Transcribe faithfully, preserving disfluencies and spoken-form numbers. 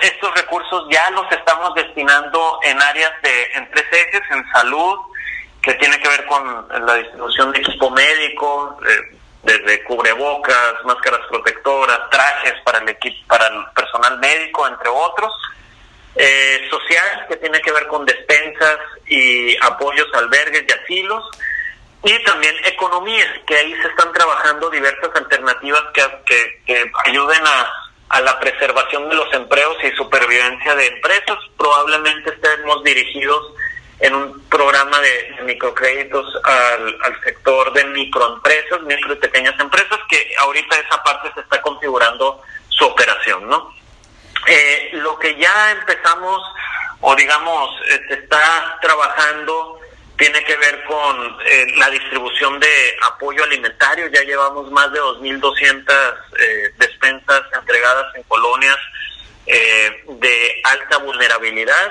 estos recursos ya los estamos destinando en áreas de, en tres ejes, en salud, que tiene que ver con la distribución de equipo médico, eh, desde cubrebocas, máscaras protectoras, trajes para el equipo, para el personal médico, entre otros. Eh, social, que tiene que ver con despensas y apoyos a albergues y asilos. Y también economía, que ahí se están trabajando diversas alternativas que, que, que ayuden a, a la preservación de los empleos y supervivencia de empresas. Probablemente estemos dirigidos en un programa de, de microcréditos al, al sector de microempresas, micro y pequeñas empresas, que ahorita esa parte se está configurando su operación, ¿no? Eh, lo que ya empezamos, o digamos, eh, se está trabajando, tiene que ver con eh, la distribución de apoyo alimentario. Ya llevamos más de dos mil doscientas eh, despensas entregadas en colonias eh, de alta vulnerabilidad,